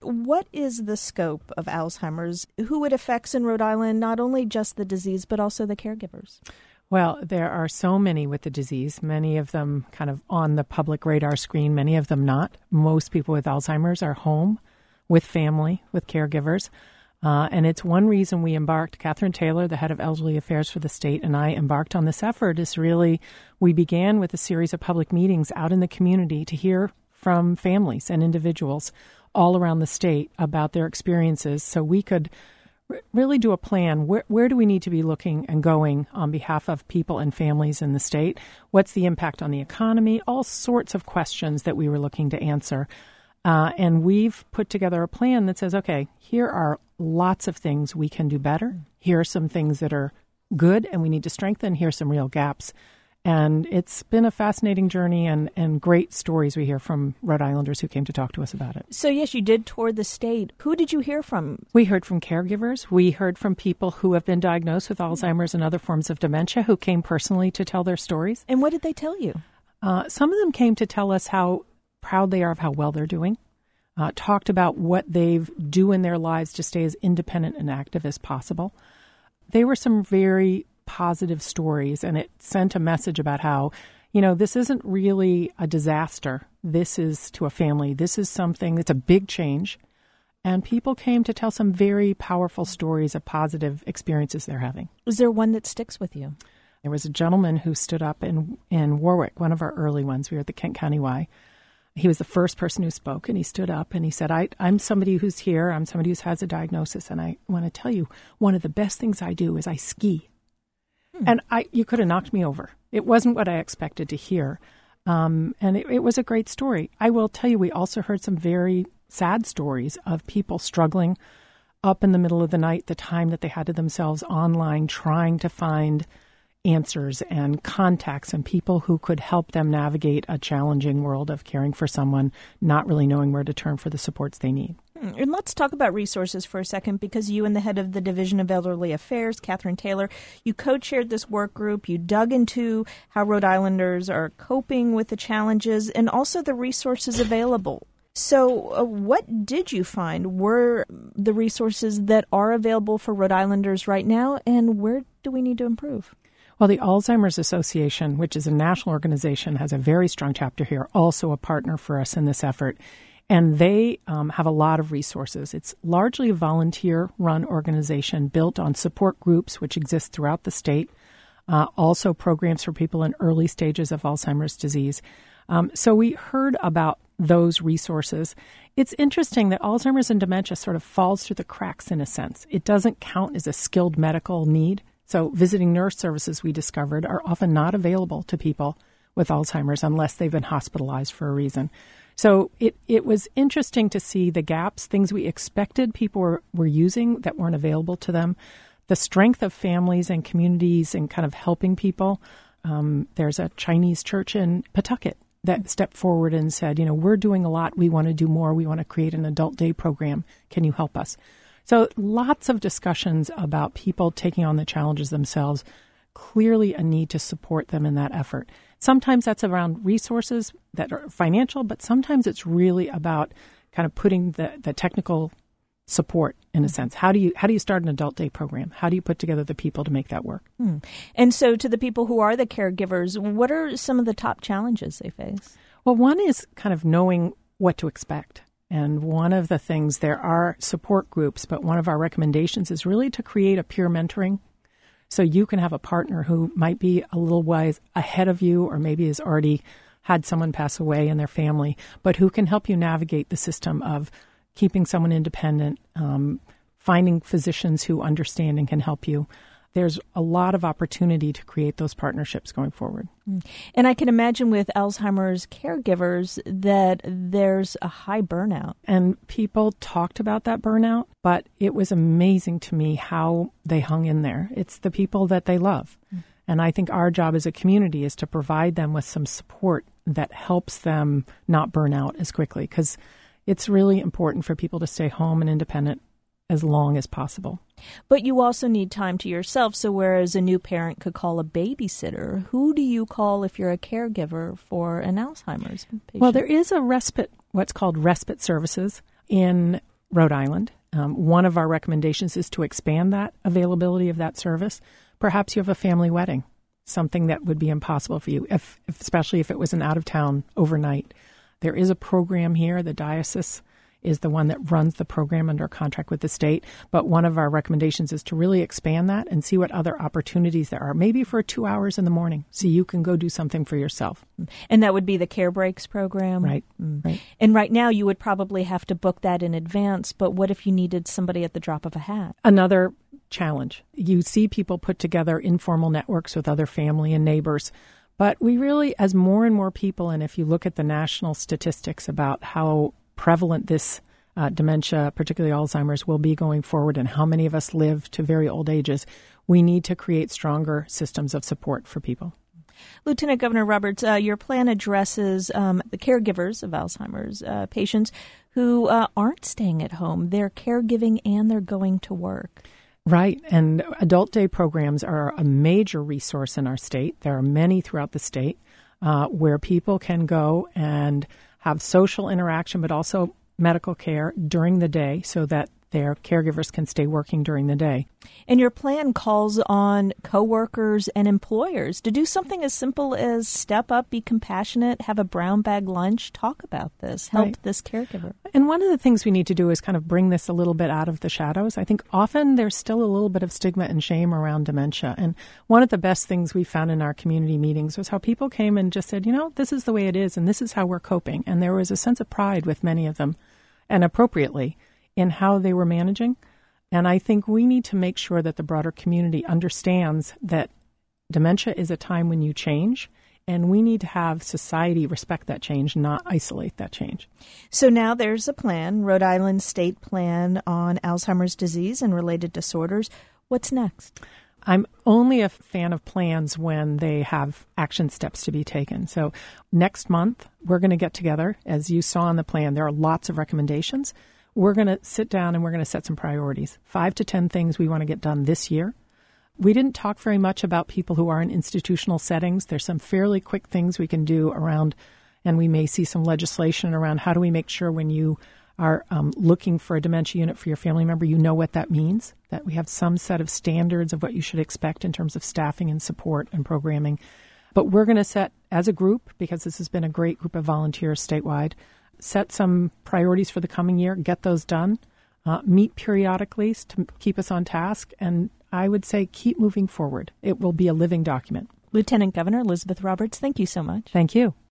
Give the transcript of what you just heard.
What is the scope of Alzheimer's? Who it affects in Rhode Island, not only just the disease, but also the caregivers? Well, there are so many with the disease, many of them kind of on the public radar screen, many of them not. Most people with Alzheimer's are home with family, with caregivers. And it's one reason we embarked, Catherine Taylor, the head of Elderly Affairs for the state, and I embarked on this effort is really, we began with a series of public meetings out in the community to hear from families and individuals all around the state about their experiences so we could really do a plan. Where do we need to be looking and going on behalf of people and families in the state? What's the impact on the economy? All sorts of questions that we were looking to answer. And we've put together a plan that says, okay, here are lots of things we can do better. Here are some things that are good and we need to strengthen. Here's some real gaps. And it's been a fascinating journey and great stories we hear from Rhode Islanders who came to talk to us about it. So, yes, you did tour the state. Who did you hear from? We heard from caregivers. We heard from people who have been diagnosed with Alzheimer's and other forms of dementia who came personally to tell their stories. And what did they tell you? Some of them came to tell us how proud they are of how well they're doing, talked about what they do in their lives to stay as independent and active as possible. They were some very positive stories, and it sent a message about how, this isn't really a disaster. This is to a family. This is something that's a big change. And people came to tell some very powerful stories of positive experiences they're having. Is there one that sticks with you? There was a gentleman who stood up in Warwick, one of our early ones. We were at the Kent County Y. He was the first person who spoke, and he stood up and he said, I'm somebody who's here. I'm somebody who has a diagnosis, and I want to tell you, one of the best things I do is I ski. And you could have knocked me over. It wasn't what I expected to hear. And it was a great story. I will tell you, we also heard some very sad stories of people struggling up in the middle of the night, the time that they had to themselves online, trying to find answers and contacts and people who could help them navigate a challenging world of caring for someone, not really knowing where to turn for the supports they need. And let's talk about resources for a second, because you and the head of the Division of Elderly Affairs, Catherine Taylor, you co-chaired this work group. You dug into how Rhode Islanders are coping with the challenges and also the resources available. So what did you find were the resources that are available for Rhode Islanders right now, and where do we need to improve? Well, the Alzheimer's Association, which is a national organization, has a very strong chapter here, also a partner for us in this effort. And they have a lot of resources. It's largely a volunteer-run organization built on support groups, which exist throughout the state, also programs for people in early stages of Alzheimer's disease. So we heard about those resources. It's interesting that Alzheimer's and dementia sort of falls through the cracks in a sense. It doesn't count as a skilled medical need. So visiting nurse services, we discovered, are often not available to people with Alzheimer's unless they've been hospitalized for a reason. So it was interesting to see the gaps, things we expected people were using that weren't available to them, the strength of families and communities and kind of helping people. There's a Chinese church in Pawtucket that stepped forward and said, we're doing a lot. We want to do more. We want to create an adult day program. Can you help us? So lots of discussions about people taking on the challenges themselves, clearly a need to support them in that effort. Sometimes that's around resources that are financial, but sometimes it's really about kind of putting the technical support in a sense. How do you start an adult day program? How do you put together the people to make that work? And so to the people who are the caregivers, what are some of the top challenges they face? Well, one is kind of knowing what to expect. And one of the things, there are support groups, but one of our recommendations is really to create a peer mentoring. So you can have a partner who might be a little wise ahead of you or maybe has already had someone pass away in their family, but who can help you navigate the system of keeping someone independent, finding physicians who understand and can help you. There's a lot of opportunity to create those partnerships going forward. And I can imagine with Alzheimer's caregivers that there's a high burnout. And people talked about that burnout, but it was amazing to me how they hung in there. It's the people that they love. And I think our job as a community is to provide them with some support that helps them not burn out as quickly, because it's really important for people to stay home and independent as long as possible. But you also need time to yourself. So whereas a new parent could call a babysitter, who do you call if you're a caregiver for an Alzheimer's patient? Well, there is a respite, what's called respite services in Rhode Island. One of our recommendations is to expand that availability of that service. Perhaps you have a family wedding, something that would be impossible for you, especially if it was an out-of-town overnight. There is a program here. The diocese is the one that runs the program under a contract with the state. But one of our recommendations is to really expand that and see what other opportunities there are, maybe for 2 hours in the morning, so you can go do something for yourself. And that would be the Care Breaks program? Right. Right. And right now you would probably have to book that in advance, but what if you needed somebody at the drop of a hat? Another challenge. You see people put together informal networks with other family and neighbors. But we really, as more and more people, and if you look at the national statistics about how prevalent this dementia, particularly Alzheimer's, will be going forward and how many of us live to very old ages, we need to create stronger systems of support for people. Lieutenant Governor Roberts, your plan addresses the caregivers of Alzheimer's patients who aren't staying at home. They're caregiving and they're going to work. Right. And adult day programs are a major resource in our state. There are many throughout the state where people can go and have social interaction, but also medical care during the day so that their caregivers can stay working during the day. And your plan calls on coworkers and employers to do something as simple as step up, be compassionate, have a brown bag lunch, talk about this, help this caregiver. And one of the things we need to do is kind of bring this a little bit out of the shadows. I think often there's still a little bit of stigma and shame around dementia. And one of the best things we found in our community meetings was how people came and just said, this is the way it is and this is how we're coping. And there was a sense of pride with many of them, and appropriately, in how they were managing. And I think we need to make sure that the broader community understands that dementia is a time when you change, and we need to have society respect that change, not isolate that change. So now there's a plan, Rhode Island State Plan on Alzheimer's disease and related disorders. What's next? I'm only a fan of plans when they have action steps to be taken. So next month, we're going to get together. As you saw in the plan, there are lots of recommendations. We're going to sit down and we're going to set some priorities, 5 to 10 things we want to get done this year. We didn't talk very much about people who are in institutional settings. There's some fairly quick things we can do around, and we may see some legislation around how do we make sure when you are looking for a dementia unit for your family member, you know what that means, that we have some set of standards of what you should expect in terms of staffing and support and programming. But we're going to set, as a group, because this has been a great group of volunteers statewide, set some priorities for the coming year, get those done, meet periodically to keep us on task, and I would say keep moving forward. It will be a living document. Lieutenant Governor Elizabeth Roberts, thank you so much. Thank you.